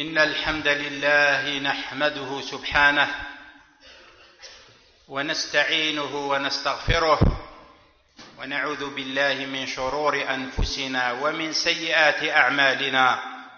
إن الحمد لله نحمده سبحانه ونستعينه ونستغفره ونعوذ بالله من شرور أنفسنا ومن سيئات أعمالنا.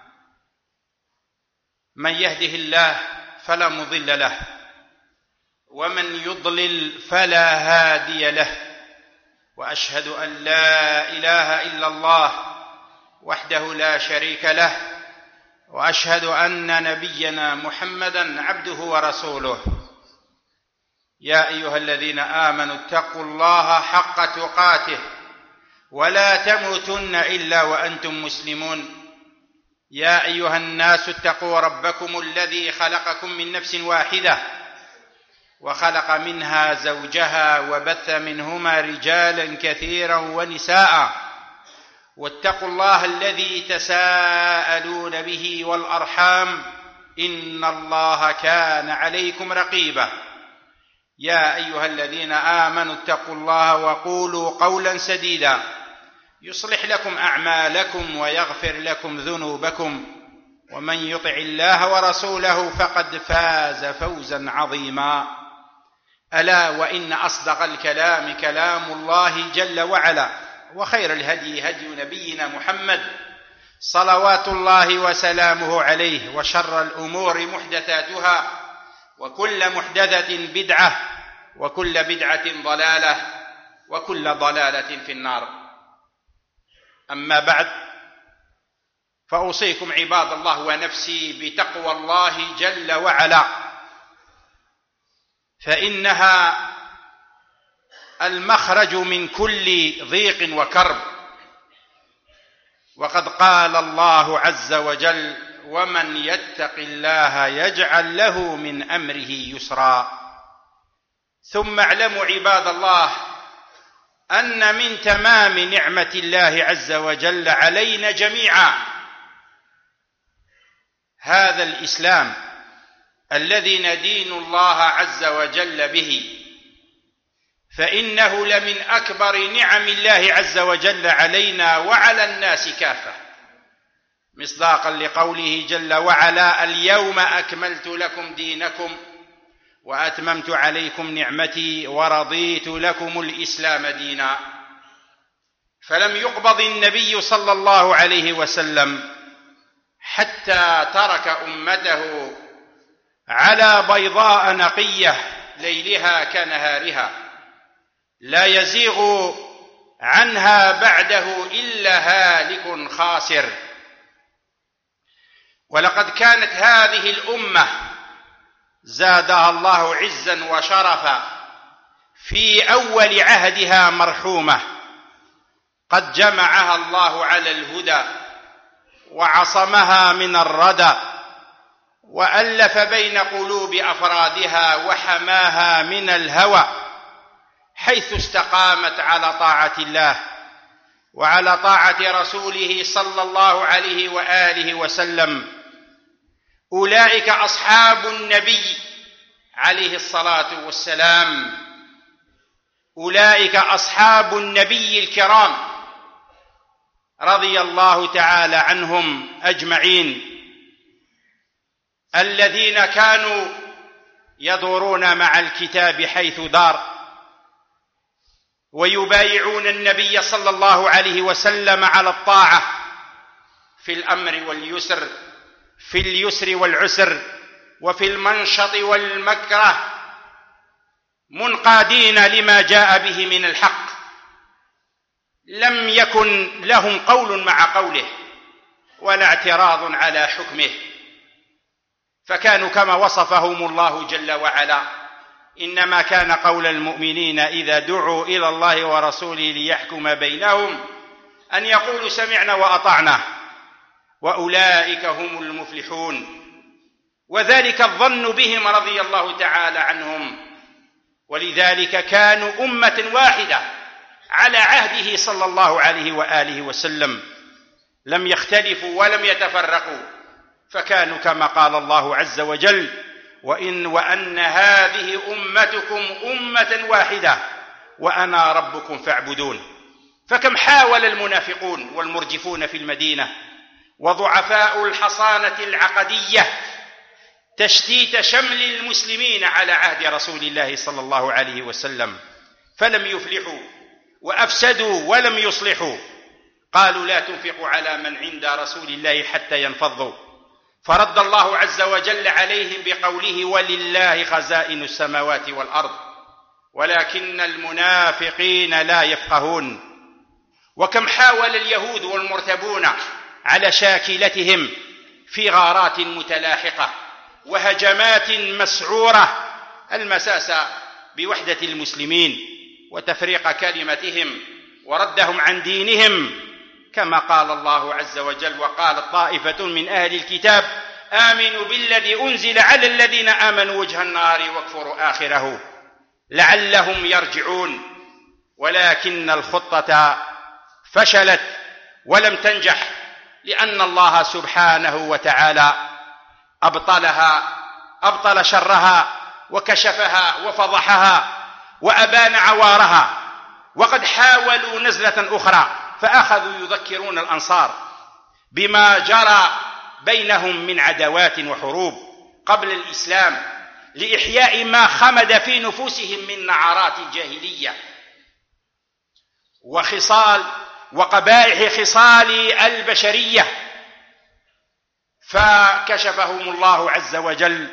من يهده الله فلا مضل له ومن يضلل فلا هادي له، وأشهد أن لا إله إلا الله وحده لا شريك له، وأشهد أن نبينا محمدًا عبده ورسوله. يا أيها الذين آمنوا اتقوا الله حق تقاته ولا تموتن إلا وأنتم مسلمون. يا أيها الناس اتقوا ربكم الذي خلقكم من نفس واحدة وخلق منها زوجها وبث منهما رجالا كثيرا ونساء، واتقوا الله الذي تساءلون به والأرحام إن الله كان عليكم رقيبا. يا أيها الذين آمنوا اتقوا الله وقولوا قولا سديدا يصلح لكم أعمالكم ويغفر لكم ذنوبكم، ومن يطع الله ورسوله فقد فاز فوزا عظيما. ألا وإن أصدق الكلام كلام الله جل وعلا، وخير الهدي هدي نبينا محمد صلوات الله وسلامه عليه، وشر الأمور محدثاتها، وكل محدثة بدعة، وكل بدعة ضلالة، وكل ضلالة في النار. أما بعد، فأوصيكم عباد الله ونفسي بتقوى الله جل وعلا، فإنها المخرج من كل ضيق وكرب. وقد قال الله عز وجل: ومن يتق الله يجعل له من أمره يسرا. ثم اعلموا عباد الله أن من تمام نعمة الله عز وجل علينا جميعا هذا الإسلام الذي ندين الله عز وجل به، فإنه لمن أكبر نعم الله عز وجل علينا وعلى الناس كافة، مصداقا لقوله جل وعلا: اليوم أكملت لكم دينكم وأتممت عليكم نعمتي ورضيت لكم الإسلام دينا. فلم يقبض النبي صلى الله عليه وسلم حتى ترك أمته على بيضاء نقية ليلها كنهارها، لا يزيغ عنها بعده إلا هالك خاسر. ولقد كانت هذه الأمة زادها الله عزا وشرفا في أول عهدها مرحومة، قد جمعها الله على الهدى وعصمها من الردى، وألف بين قلوب أفرادها وحماها من الهوى، حيث استقامت على طاعة الله وعلى طاعة رسوله صلى الله عليه وآله وسلم. أولئك أصحاب النبي عليه الصلاة والسلام، أولئك أصحاب النبي الكرام رضي الله تعالى عنهم أجمعين، الذين كانوا يدورون مع الكتاب حيث دار، ويبايعون النبي صلى الله عليه وسلم على الطاعة في الأمر واليسر، في اليسر والعسر، وفي المنشط والمكره، منقادين لما جاء به من الحق، لم يكن لهم قول مع قوله ولا اعتراض على حكمه، فكانوا كما وصفهم الله جل وعلا: إنما كان قول المؤمنين إذا دعوا إلى الله ورسوله ليحكم بينهم أن يقولوا سمعنا وأطعنا وأولئك هم المفلحون. وذلك الظن بهم رضي الله تعالى عنهم، ولذلك كانوا أمة واحدة على عهده صلى الله عليه وآله وسلم، لم يختلفوا ولم يتفرقوا، فكانوا كما قال الله عز وجل: وأن هذه أمتكم أمة واحدة وأنا ربكم فاعبدون. فكم حاول المنافقون والمرجفون في المدينة وضعفاء الحصانة العقدية تشتيت شمل المسلمين على عهد رسول الله صلى الله عليه وسلم، فلم يفلحوا وأفسدوا ولم يصلحوا. قالوا لا تنفقوا على من عند رسول الله حتى ينفضوا، فرد الله عز وجل عليهم بقوله ولله خزائن السماوات والأرض ولكن المنافقين لا يفقهون. وكم حاول اليهود والمرتبون على شاكلتهم في غارات متلاحقة وهجمات مسعورة المساس بوحدة المسلمين وتفريق كلمتهم وردهم عن دينهم، كما قال الله عز وجل وقالت طائفة من أهل الكتاب آمنوا بالذي أنزل على الذين آمنوا وجه النهار واكفروا آخره لعلهم يرجعون. ولكن الخطة فشلت ولم تنجح، لأن الله سبحانه وتعالى أبطل شرها وكشفها وفضحها وأبان عوارها. وقد حاولوا نزلة أخرى فأخذوا يذكرون الأنصار بما جرى بينهم من عداوات وحروب قبل الإسلام لإحياء ما خمد في نفوسهم من نعرات الجاهلية وقبائح خصال البشرية، فكشفهم الله عز وجل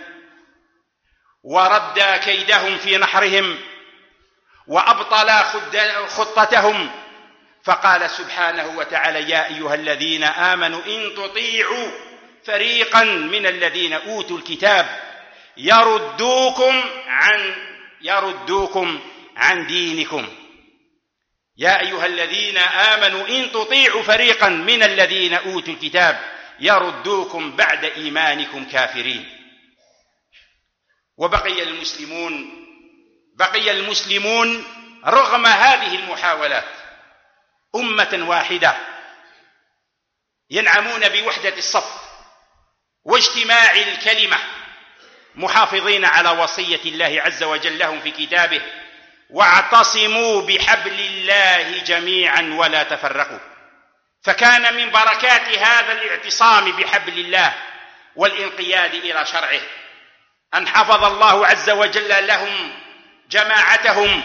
ورد كيدهم في نحرهم وأبطل خطتهم، فقال سبحانه وتعالى يا أيها الذين آمنوا إن تطيعوا فريقا من الذين أوتوا الكتاب يردوكم عن دينكم. يا أيها الذين آمنوا إن تطيعوا فريقا من الذين أوتوا الكتاب يردوكم بعد إيمانكم كافرين. وبقي المسلمون رغم هذه المحاولات أمة واحدة ينعمون بوحدة الصف واجتماع الكلمة، محافظين على وصية الله عز وجل لهم في كتابه واعتصموا بحبل الله جميعا ولا تفرقوا. فكان من بركات هذا الاعتصام بحبل الله والانقياد إلى شرعه أن حفظ الله عز وجل لهم جماعتهم،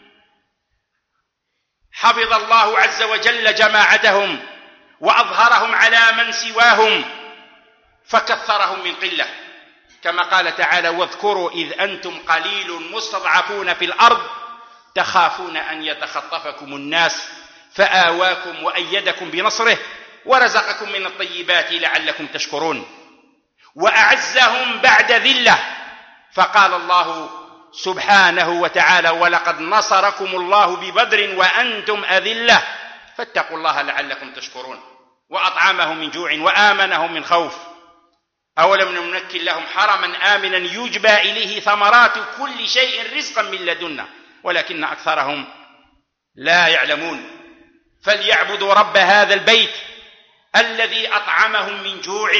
حفظ الله عز وجل جماعتهم وأظهرهم على من سواهم فكثرهم من قلة، كما قال تعالى واذكروا إذ أنتم قليل مستضعفون في الأرض تخافون أن يتخطفكم الناس فآواكم وأيدكم بنصره ورزقكم من الطيبات لعلكم تشكرون. وأعزهم بعد ذلة، فقال الله سبحانه وتعالى ولقد نصركم الله ببدر وأنتم أذلة فاتقوا الله لعلكم تشكرون. وأطعمهم من جوع وآمنهم من خوف. أولم نمكن لهم حرما آمنا يجبى إليه ثمرات كل شيء رزقا من لدنا ولكن أكثرهم لا يعلمون. فليعبدوا رب هذا البيت الذي أطعمهم من جوع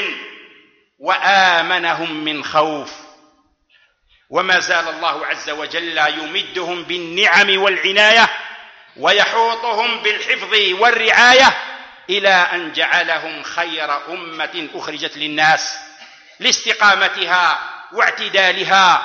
وآمنهم من خوف. وما زال الله عز وجل يمدهم بالنعم والعناية ويحوطهم بالحفظ والرعاية إلى أن جعلهم خير أمة أخرجت للناس لاستقامتها واعتدالها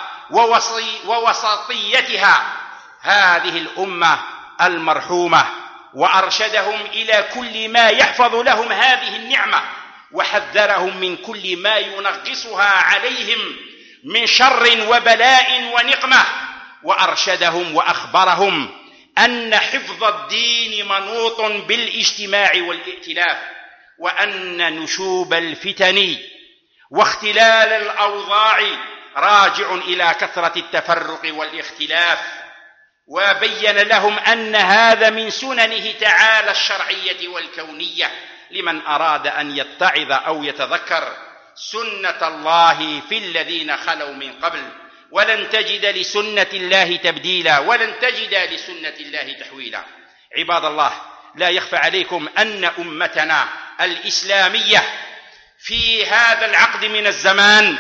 ووسطيتها هذه الأمة المرحومة، وأرشدهم إلى كل ما يحفظ لهم هذه النعمة وحذرهم من كل ما ينغصها عليهم من شر وبلاء ونقمة، وأرشدهم وأخبرهم أن حفظ الدين منوط بالاجتماع والائتلاف، وأن نشوب الفتن واختلال الأوضاع راجع إلى كثرة التفرق والاختلاف. وبين لهم أن هذا من سننه تعالى الشرعية والكونية لمن أراد أن يتعظ أو يتذكر سنة الله في الذين خلوا من قبل، ولن تجد لسنة الله تبديلا ولن تجد لسنة الله تحويلا. عباد الله، لا يخفى عليكم أن أمتنا الإسلامية في هذا العقد من الزمان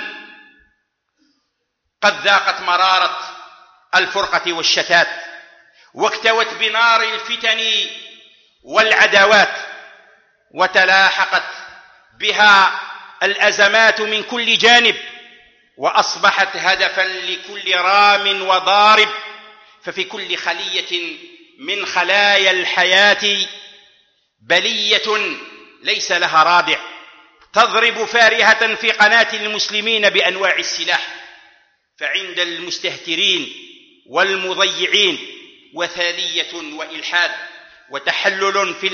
قد ذاقت مرارة الفرقة والشتات، واكتوت بنار الفتن والعداوات، وتلاحقت بها الأزمات من كل جانب، وأصبحت هدفا لكل رام وضارب. ففي كل خلية من خلايا الحياة بلية ليس لها رادع تضرب فارهة في قناة المسلمين بأنواع السلاح. فعند المستهترين والمضيعين وثالية وإلحاد وتحلل في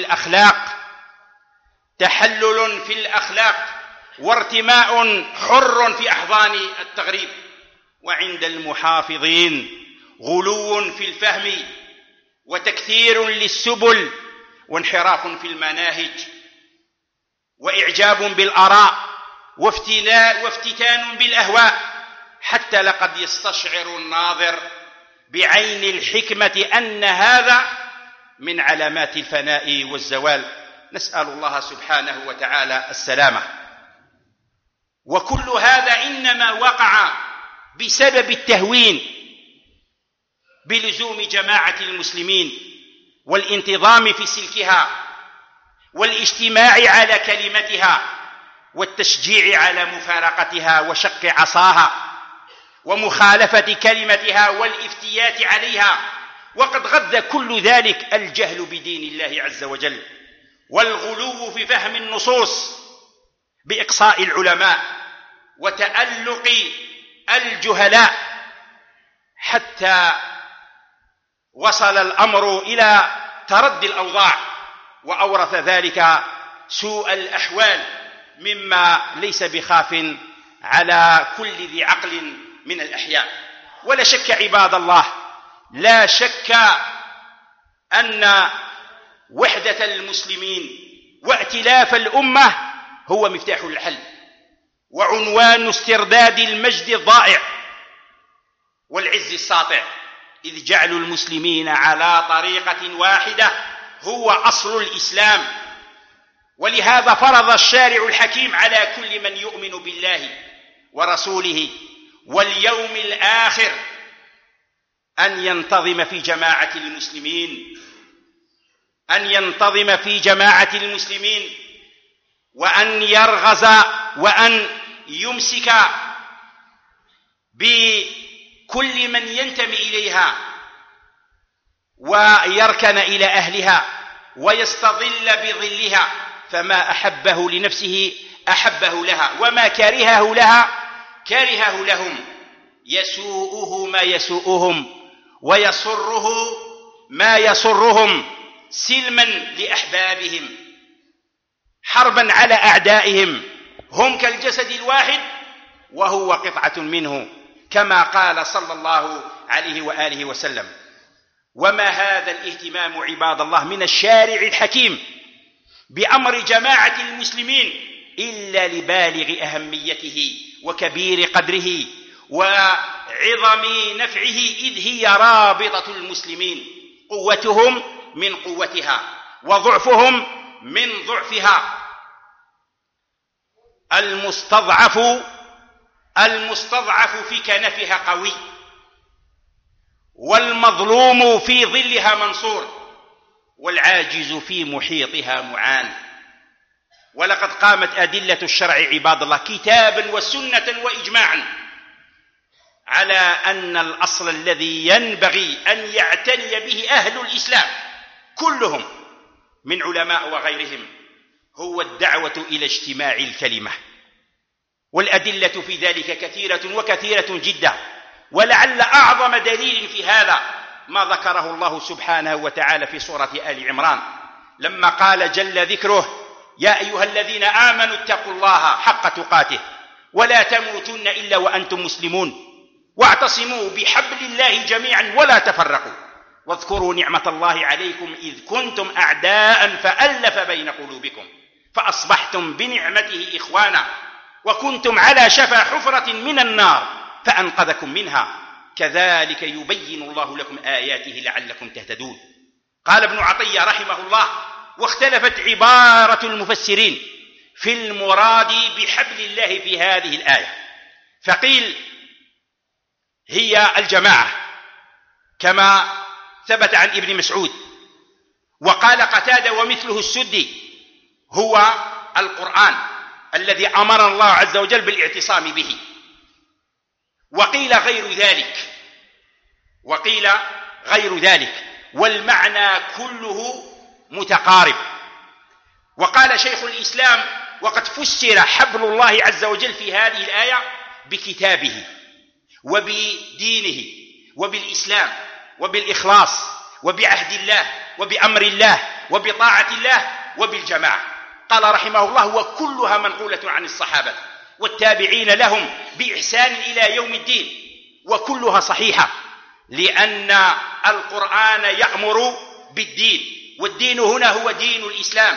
الأخلاق وارتماء حر في أحضان التغريب. وعند المحافظين غلو في الفهم وتكثير للسبل وانحراف في المناهج وإعجاب بالآراء وافتتان بالأهواء، حتى لقد يستشعر الناظر بعين الحكمة أن هذا من علامات الفناء والزوال. نسأل الله سبحانه وتعالى السلامة. وكل هذا إنما وقع بسبب التهوين بلزوم جماعة المسلمين والانتظام في سلكها والاجتماع على كلمتها والتشجيع على مفارقتها وشق عصاها ومخالفة كلمتها والافتيات عليها. وقد غذى كل ذلك الجهل بدين الله عز وجل والغلو في فهم النصوص بإقصاء العلماء وتألق الجهلاء، حتى وصل الأمر إلى تردي الأوضاع، وأورث ذلك سوء الأحوال مما ليس بخاف على كل ذي عقل من الأحياء. ولا شك عباد الله، لا شك أن وحدة المسلمين وائتلاف الأمة هو مفتاح الحل وعنوان استرداد المجد الضائع والعز الساطع، إذ جعل المسلمين على طريقة واحدة هو أصل الإسلام. ولهذا فرض الشارع الحكيم على كل من يؤمن بالله ورسوله واليوم الآخر أن ينتظم في جماعة المسلمين وأن يرغز وأن يمسك بكل من ينتمي إليها ويركن إلى أهلها ويستظل بظلها، فما أحبه لنفسه أحبه لها، وما كرهه لها كرهه لهم. يسوءه ما يسوءهم ويسره ما يسرهم، سلما لأحبابهم حربا على أعدائهم. هم كالجسد الواحد وهو قطعة منه، كما قال صلى الله عليه وآله وسلم. وما هذا الاهتمام عباد الله من الشارع الحكيم بأمر جماعة المسلمين إلا لبالغ أهميته وكبير قدره وعظم نفعه، إذ هي رابطة المسلمين، قوتهم من قوتها وضعفهم من ضعفها. المستضعف في كنفها قوي، والمظلوم في ظلها منصور، والعاجز في محيطها معان. ولقد قامت أدلة الشرع عباد الله كتابا وسنة وإجماعا على أن الأصل الذي ينبغي أن يعتني به أهل الإسلام كلهم من علماء وغيرهم هو الدعوة إلى اجتماع الكلمة. والأدلة في ذلك كثيرة جدا، ولعل أعظم دليل في هذا ما ذكره الله سبحانه وتعالى في سورة آل عمران لما قال جل ذكره: يا أيها الذين آمنوا اتقوا الله حق تقاته ولا تموتن إلا وأنتم مسلمون واعتصموا بحبل الله جميعا ولا تفرقوا واذكروا نعمة الله عليكم إذ كنتم أعداء فألف بين قلوبكم فأصبحتم بنعمته إخوانا وكنتم على شفا حفرة من النار فأنقذكم منها كذلك يبين الله لكم آياته لعلكم تهتدون. قال ابن عطية رحمه الله: واختلفت عبارة المفسرين في المراد بحبل الله في هذه الآية، فقيل هي الجماعة كما ثبت عن ابن مسعود، وقال قتادة ومثله السدي هو القرآن، الذي أمر الله عز وجل بالاعتصام به. وقيل غير ذلك والمعنى كله متقارب. وقال شيخ الإسلام: وقد فسر حبل الله عز وجل في هذه الآية بكتابه وبدينه وبالإسلام وبالإخلاص وبعهد الله وبأمر الله وبطاعة الله وبالجماعة. قال رحمه الله: وكلها منقولة عن الصحابة والتابعين لهم بإحسان إلى يوم الدين، وكلها صحيحة، لأن القرآن يأمر بالدين، والدين هنا هو دين الإسلام،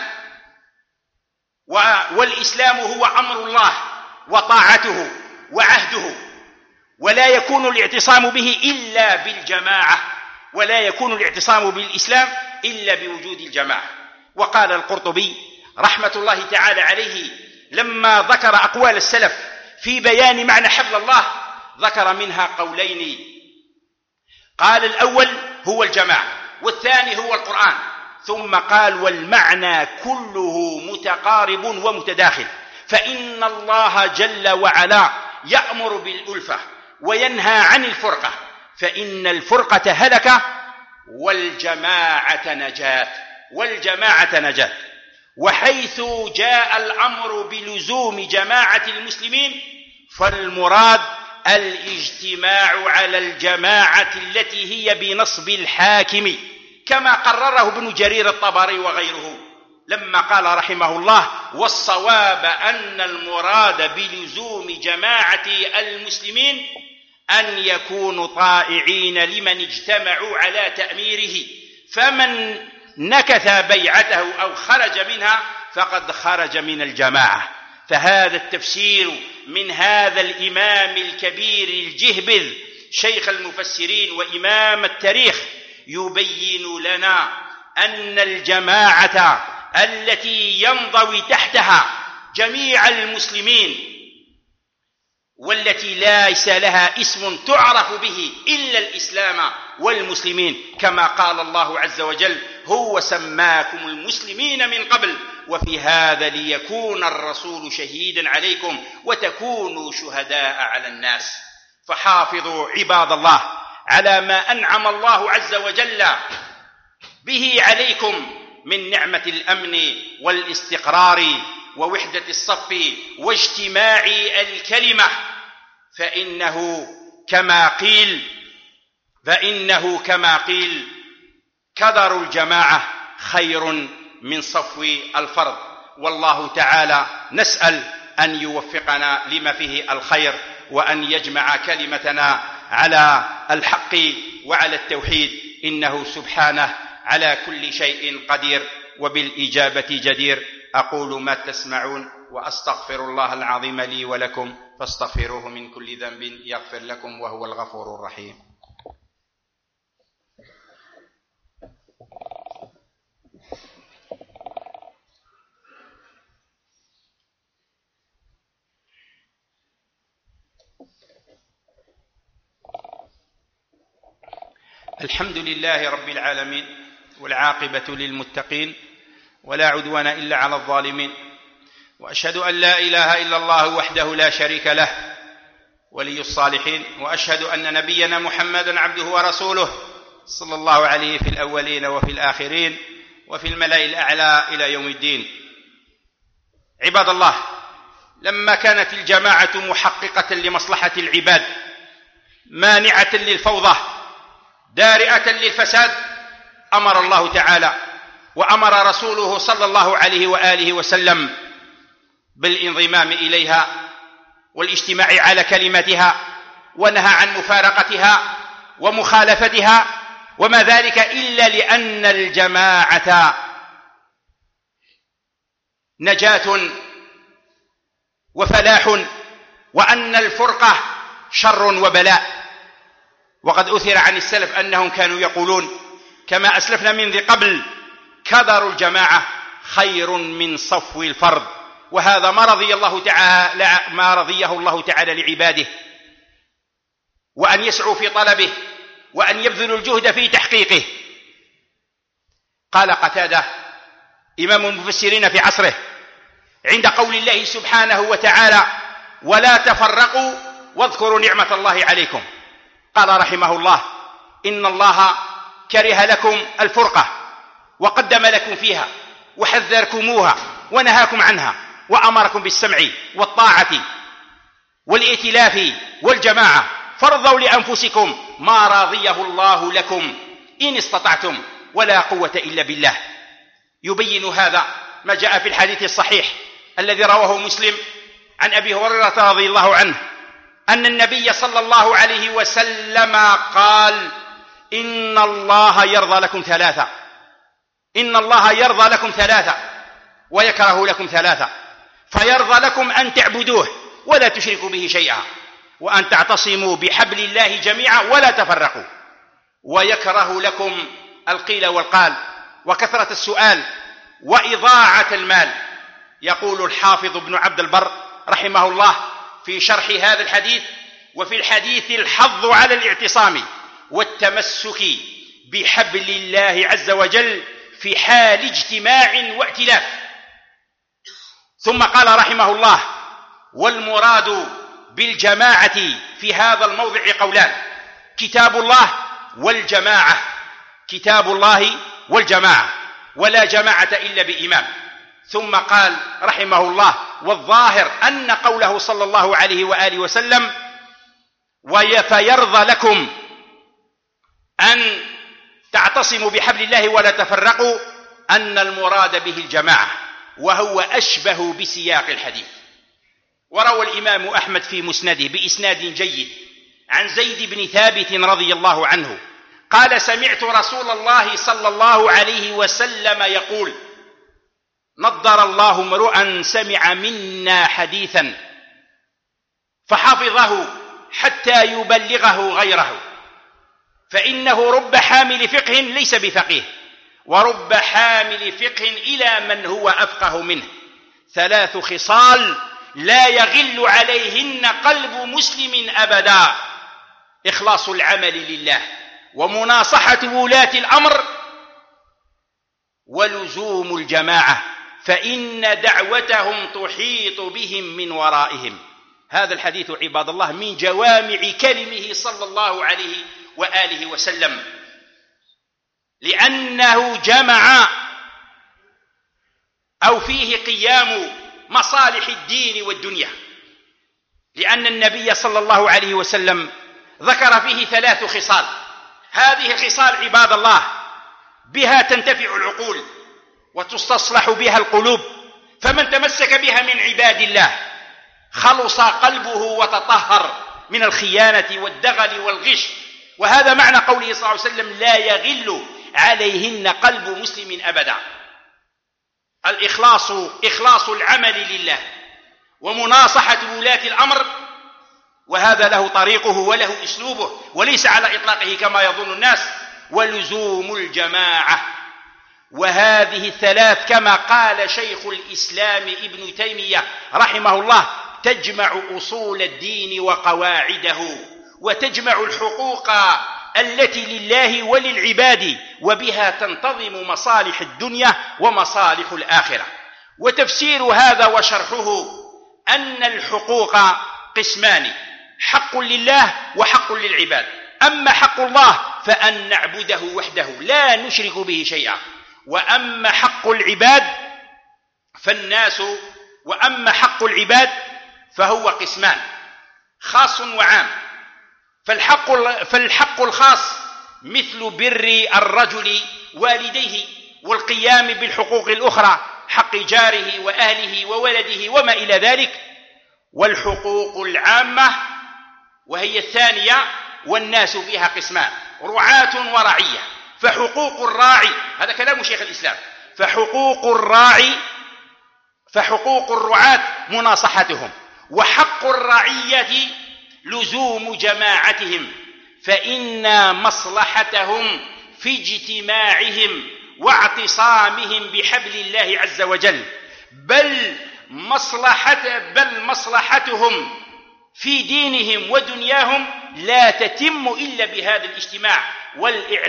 والإسلام هو أمر الله وطاعته وعهده، ولا يكون الاعتصام به إلا بالجماعة، ولا يكون الاعتصام بالإسلام إلا بوجود الجماعة. وقال القرطبي رحمة الله تعالى عليه لما ذكر أقوال السلف في بيان معنى حبل الله، ذكر منها قولين. قال: الأول هو الجماعة، والثاني هو القرآن. ثم قال: والمعنى كله متقارب ومتداخل، فإن الله جل وعلا يأمر بالألفة وينهى عن الفرقة، فإن الفرقة هلكة والجماعة نجاة. وحيث جاء الأمر بلزوم جماعة المسلمين فالمراد الاجتماع على الجماعة التي هي بنصب الحاكم، كما قرره ابن جرير الطبري وغيره لما قال رحمه الله: والصواب أن المراد بلزوم جماعة المسلمين أن يكونوا طائعين لمن اجتمعوا على تأميره، فمن نكث بيعته أو خرج منها فقد خرج من الجماعة. فهذا التفسير من هذا الإمام الكبير الجهبذ شيخ المفسرين وإمام التاريخ يبين لنا أن الجماعة التي ينضوي تحتها جميع المسلمين، والتي ليس لها اسم تعرف به إلا الإسلام والمسلمين، كما قال الله عز وجل: هو سماكم المسلمين من قبل وفي هذا ليكون الرسول شهيدا عليكم وتكونوا شهداء على الناس. فحافظوا عباد الله على ما أنعم الله عز وجل به عليكم من نعمة الأمن والاستقرار ووحدة الصف واجتماع الكلمة، فإنه كما قيل كدر الجماعة خير من صفو الفرد. والله تعالى نسأل أن يوفقنا لما فيه الخير، وأن يجمع كلمتنا على الحق وعلى التوحيد، إنه سبحانه على كل شيء قدير وبالإجابة جدير. أقول ما تسمعون وأستغفر الله العظيم لي ولكم فاستغفروه من كل ذنب يغفر لكم وهو الغفور الرحيم. الحمد لله رب العالمين، والعاقبة للمتقين، ولا عدوان إلا على الظالمين، وأشهد أن لا إله إلا الله وحده لا شريك له ولي الصالحين، وأشهد أن نبينا محمدا عبده ورسوله صلى الله عليه في الأولين وفي الآخرين وفي الملأ الأعلى إلى يوم الدين. عباد الله، لما كانت الجماعة محققة لمصلحة العباد مانعة للفوضى دارئة للفساد، أمر الله تعالى وأمر رسوله صلى الله عليه وآله وسلم بالانضمام إليها والاجتماع على كلمتها، ونهى عن مفارقتها ومخالفتها، وما ذلك إلا لأن الجماعة نجاة وفلاح، وأن الفرقة شر وبلاء. وقد أثر عن السلف أنهم كانوا يقولون كما أسلفنا من ذي قبل: كدر الجماعة خير من صفو الفرد. وهذا ما رضيه الله تعالى لعباده، وأن يسعوا في طلبه وأن يبذلوا الجهد في تحقيقه. قال قتادة إمام المفسرين في عصره: عند قول الله سبحانه وتعالى: ولا تفرقوا واذكروا نعمة الله عليكم. قال رحمه الله: إن الله كره لكم الفرقة وقدم لكم فيها وحذركموها ونهاكم عنها وأمركم بالسمع والطاعة والائتلاف والجماعة، فارضوا لأنفسكم ما راضيه الله لكم إن استطعتم ولا قوة إلا بالله. يبين هذا ما جاء في الحديث الصحيح الذي رواه مسلم عن أبي هريرة رضي الله عنه أن النبي صلى الله عليه وسلم قال: إن الله يرضى لكم ثلاثة، إن الله يرضى لكم ثلاثة ويكره لكم ثلاثة، فيرضى لكم أن تعبدوه ولا تشركوا به شيئا، وأن تعتصموا بحبل الله جميعا ولا تفرقوا، ويكره لكم القيل والقال وكثرة السؤال وإضاعة المال. يقول الحافظ ابن عبد البر رحمه الله في شرح هذا الحديث: وفي الحديث الحظ على الاعتصام والتمسك بحبل الله عز وجل في حال اجتماع وائتلاف. ثم قال رحمه الله: والمراد بالجماعة في هذا الموضع قولان: كتاب الله والجماعة، كتاب الله والجماعة، ولا جماعة إلا بإمام. ثم قال رحمه الله: والظاهر أن قوله صلى الله عليه وآله وسلم: فيرضى لكم أن تعتصموا بحبل الله ولا تفرقوا، أن المراد به الجماعة، وهو أشبه بسياق الحديث. وروى الإمام أحمد في مسنده بإسناد جيد عن زيد بن ثابت رضي الله عنه قال: سمعت رسول الله صلى الله عليه وسلم يقول: نضر الله امرؤا سمع منا حديثا فحفظه حتى يبلغه غيره، فإنه رب حامل فقه ليس بفقيه، ورب حامل فقه إلى من هو أفقه منه، ثلاث خصال لا يغل عليهن قلب مسلم أبدا: إخلاص العمل لله، ومناصحة ولاة الأمر، ولزوم الجماعة، فإن دعوتهم تحيط بهم من ورائهم. هذا الحديث عباد الله من جوامع كلمه صلى الله عليه وآله وسلم، لأنه جمع أو فيه قيام مصالح الدين والدنيا، لأن النبي صلى الله عليه وسلم ذكر فيه ثلاث خصال. هذه الخصال عباد الله بها تنتفع العقول وتستصلح بها القلوب، فمن تمسك بها من عباد الله خلص قلبه وتطهر من الخيانة والدغل والغش. وهذا معنى قوله صلى الله عليه وسلم: لا يغل عليهن قلب مسلم أبدا. الإخلاص إخلاص العمل لله، ومناصحة ولاة الأمر، وهذا له طريقه وله أسلوبه وليس على إطلاقه كما يظن الناس، ولزوم الجماعة. وهذه الثلاث كما قال شيخ الإسلام ابن تيمية رحمه الله تجمع أصول الدين وقواعده، وتجمع الحقوق التي لله وللعباد، وبها تنتظم مصالح الدنيا ومصالح الآخرة. وتفسير هذا وشرحه أن الحقوق قسمان: حق لله وحق للعباد. أما حق الله فأن نعبده وحده لا نشرك به شيئا، وأما حق العباد فهو قسمان: خاص وعام. فالحق الخاص مثل بر الرجل والديه والقيام بالحقوق الأخرى، حق جاره وأهله وولده وما إلى ذلك. والحقوق العامة وهي الثانية، والناس فيها قسمان: رعاة ورعية. فحقوق الراعي، هذا كلام شيخ الإسلام، فحقوق الرعاة مناصحتهم، وحق الرعية لزوم جماعتهم، فإن مصلحتهم في اجتماعهم واعتصامهم بحبل الله عز وجل، بل مصلحتهم في دينهم ودنياهم لا تتم إلا بهذا الاجتماع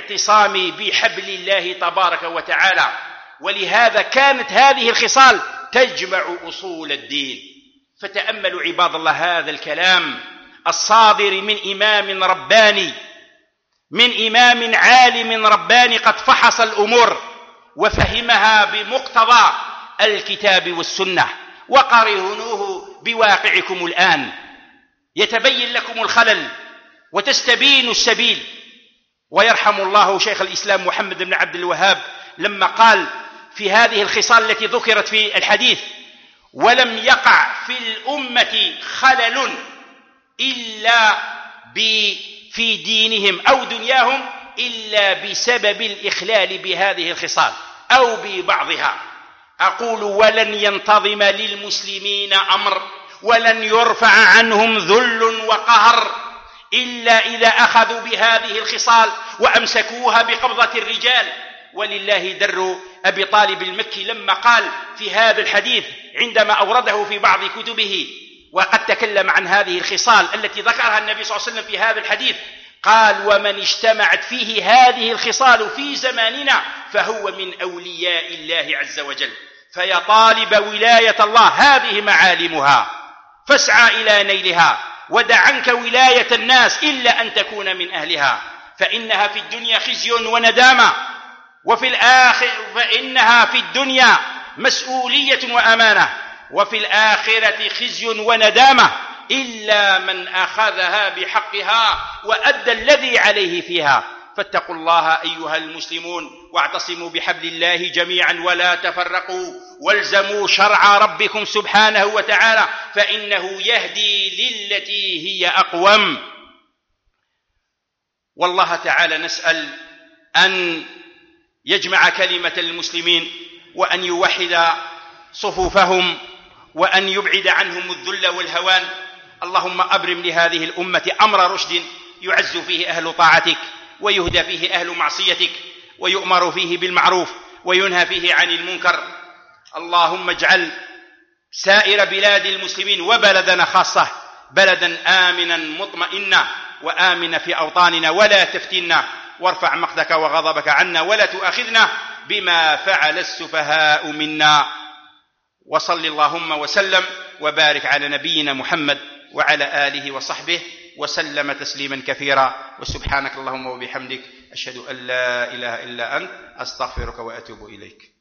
والاعتصام بحبل الله تبارك وتعالى. ولهذا كانت هذه الخصال تجمع أصول الدين. فتأملوا عباد الله هذا الكلام الصادر من إمام رباني، من إمام عالم رباني قد فحص الأمور وفهمها بمقتضى الكتاب والسنة. وقارنوه بواقعكم الآن يتبين لكم الخلل وتستبين السبيل. ويرحم الله شيخ الإسلام محمد بن عبد الوهاب لما قال في هذه الخصال التي ذكرت في الحديث: ولم يقع في الأمة خلل إلا في دينهم أو دنياهم إلا بسبب الإخلال بهذه الخصال أو ببعضها. أقول: ولن ينتظم للمسلمين أمر ولن يرفع عنهم ذل وقهر إلا إذا أخذوا بهذه الخصال وأمسكوها بقبضة الرجال. ولله در أبي طالب المكي لما قال في هذا الحديث عندما أورده في بعض كتبه وقد تكلم عن هذه الخصال التي ذكرها النبي صلى الله عليه وسلم في هذا الحديث، قال: ومن اجتمعت فيه هذه الخصال في زماننا فهو من أولياء الله عز وجل. فيا طالب ولاية الله هذه معالمها، فاسعى إلى نيلها ودع عنك ولاية الناس إلا أن تكون من أهلها، فإنها في الدنيا خزي وندامة، وفي الآخرة فإنها في الدنيا مسؤولية وأمانة، وفي الآخرة خزي وندامة إلا من أخذها بحقها وأدى الذي عليه فيها. فاتقوا الله أيها المسلمون واعتصموا بحبل الله جميعا ولا تفرقوا، والزموا شرع ربكم سبحانه وتعالى فإنه يهدي للتي هي أقوم. والله تعالى نسأل أن يجمع كلمة المسلمين وأن يوحد صفوفهم وأن يبعد عنهم الذل والهوان. اللهم أبرم لهذه الأمة أمر رشد يعز فيه أهل طاعتك ويهدى فيه أهل معصيتك ويؤمر فيه بالمعروف وينهى فيه عن المنكر. اللهم اجعل سائر بلاد المسلمين وبلدنا خاصة بلدا آمنا مطمئنا وآمنا في أوطاننا، ولا تفتنا، وارفع مقتك وغضبك عنا ولا تؤاخذنا بما فعل السفهاء منا. وصل اللهم وسلم وبارك على نبينا محمد وعلى آله وصحبه وسلم تسليما كثيرا. وسبحانك اللهم وبحمدك أشهد أن لا إله إلا أنت أستغفرك وأتوب إليك.